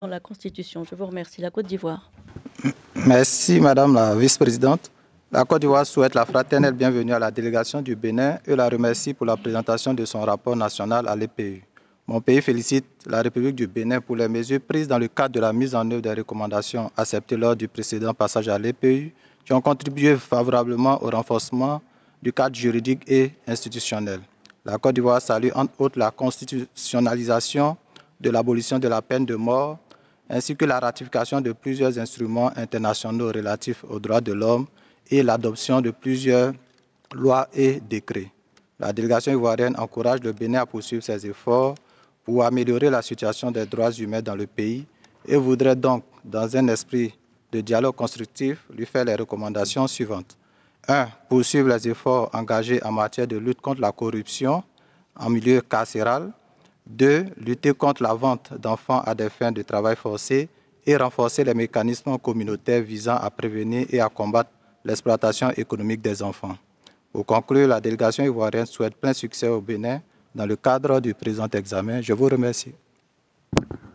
dans la Constitution. Je vous remercie. La Côte d'Ivoire. Merci, Madame la Vice-présidente. La Côte d'Ivoire souhaite la fraternelle bienvenue à la délégation du Bénin et la remercie pour la présentation de son rapport national à l'EPU. Mon pays félicite la République du Bénin pour les mesures prises dans le cadre de la mise en œuvre des recommandations acceptées lors du précédent passage à l'EPU qui ont contribué favorablement au renforcement du cadre juridique et institutionnel. La Côte d'Ivoire salue entre autres la constitutionnalisation de l'abolition de la peine de mort ainsi que la ratification de plusieurs instruments internationaux relatifs aux droits de l'homme et l'adoption de plusieurs lois et décrets. La délégation ivoirienne encourage le Bénin à poursuivre ses efforts pour améliorer la situation des droits humains dans le pays et voudrait donc, dans un esprit de dialogue constructif, lui faire les recommandations suivantes. 1. Poursuivre les efforts engagés en matière de lutte contre la corruption en milieu carcéral. 2. Lutter contre la vente d'enfants à des fins de travail forcé et renforcer les mécanismes communautaires visant à prévenir et à combattre l'exploitation économique des enfants. Pour conclure, la délégation ivoirienne souhaite plein succès au Bénin dans le cadre du présent examen. Je vous remercie.